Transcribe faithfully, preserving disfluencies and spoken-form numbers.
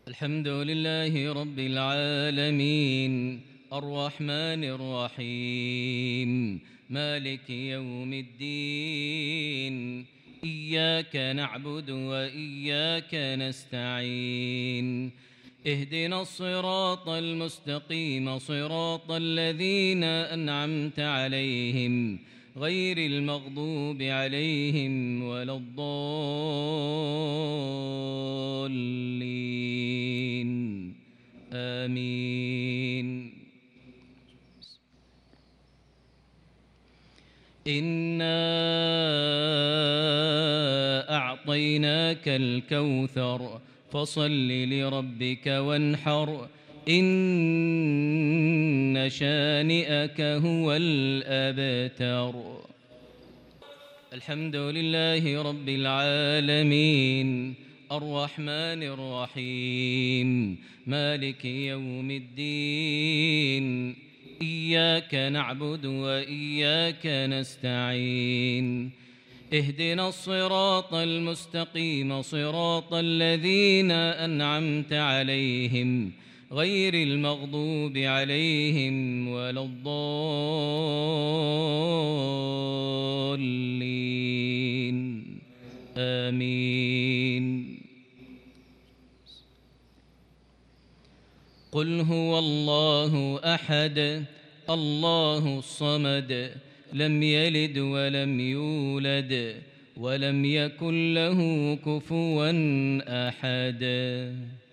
الحمد لله رب العالمين الرحمن الرحيم مالك يوم الدين إياك نعبد وإياك نستعين اهدنا الصراط المستقيم صراط الذين أنعمت عليهم غير المغضوب عليهم ولا الضالين آمين. إنا أعطيناك الكوثر فصل لربك وانحر إن شانئك هو الأبتر. الحمد لله رب العالمين الرحمن الرحيم مالك يوم الدين إياك نعبد وإياك نستعين اهدنا الصراط المستقيم صراط الذين أنعمت عليهم غير المغضوب عليهم ولا الضالين آمين. قل هو الله أحد الله الصمد لم يلد ولم يولد ولم يكن له كفوا أحد.